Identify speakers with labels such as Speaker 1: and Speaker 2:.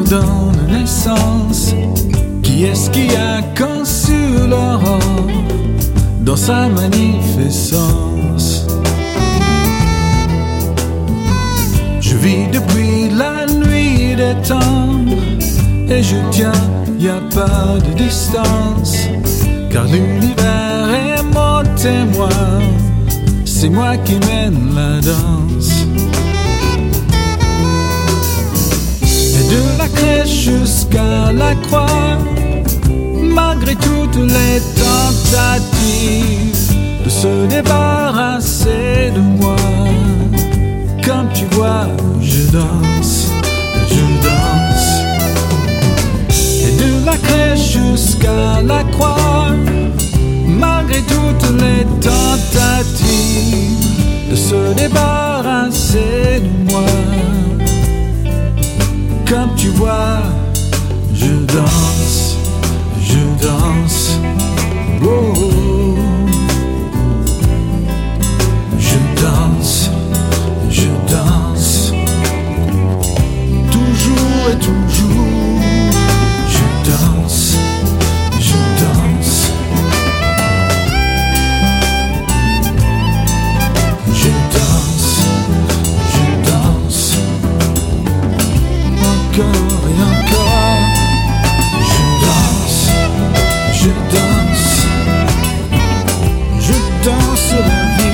Speaker 1: donne naissance. Qui est-ce qui a conçu l'aurore dans sa magnificence? Je vis depuis la nuit des temps et je tiens, y a pas de distance, car l'univers est mon témoin, c'est moi qui mène la danse. Et de la crèche jusqu'à la croix, malgré toutes les tentatives de se débarrasser de moi, comme tu vois, je danse, je danse. Et de la crèche jusqu'à la croix, malgré toutes les tentatives de se débarrasser de moi, comme tu vois, je danse, je danse. Oh, je danse, je danse. Toujours et toujours, je danse, je danse. Je danse, je danse. Encore et encore, je danse, je danse. Je danse la vie.